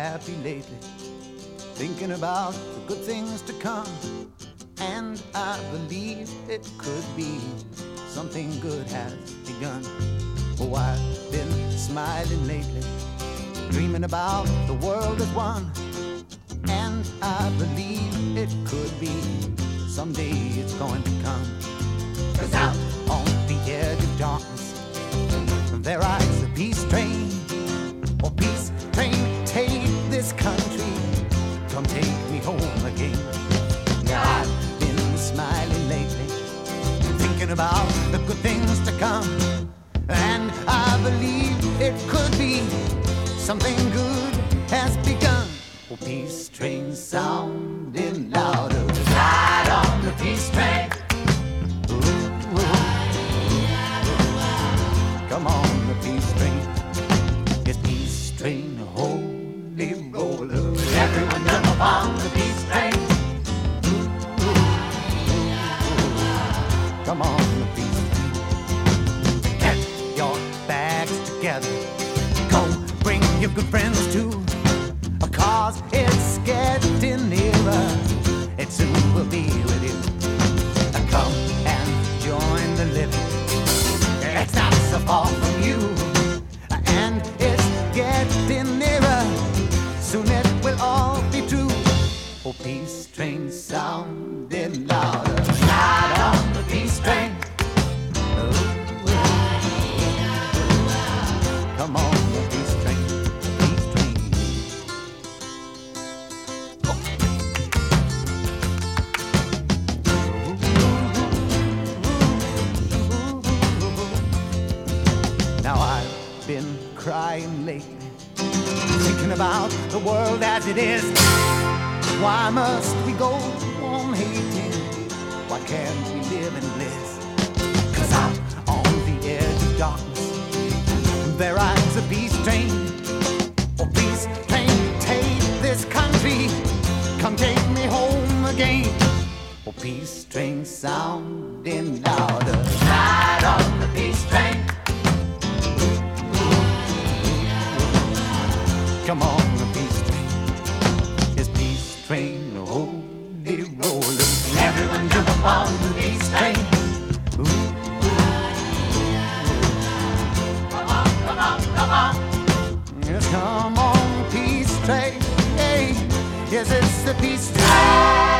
happy lately, thinking about the good things to come. And I believe it could be something good has begun. Oh, I've been smiling lately, dreaming about the world as one. And I believe it could be someday it's going to come. 'Cause out on the edge of darkness there rides a peace train. Oh, peace train, take this country, come take me home again. Now I've been smiling lately, thinking about the good things to come. And I believe it could be something good has begun. Oh, peace train sounding louder, ride on the peace train. Come on, the peace train. It's peace train, holy roller. Everyone jump on the peace train. Come on, the peace train. Get your bags together. Go bring your good friends too. 'Cause it's getting nearer. It soon will be with you. Come and join the living. It's not so far from you, and it's getting nearer. Soon it will all be true. Oh, peace train sounding louder. Ride on the peace train. Come on, the peace train, peace train. Now I've been crying lately, thinking about the world as it is. Why must we go on hating? Why can't we live in bliss? 'Cause out on the edge of darkness there rides a peace train. Oh, peace train, take this country, come take me home again. Oh, peace train sounding louder, ride on the peace train. Come on, the peace train. It's peace train, holy roller. Everyone jump on the peace train. Yes, come on, peace train. Hey, yes, it's the peace train.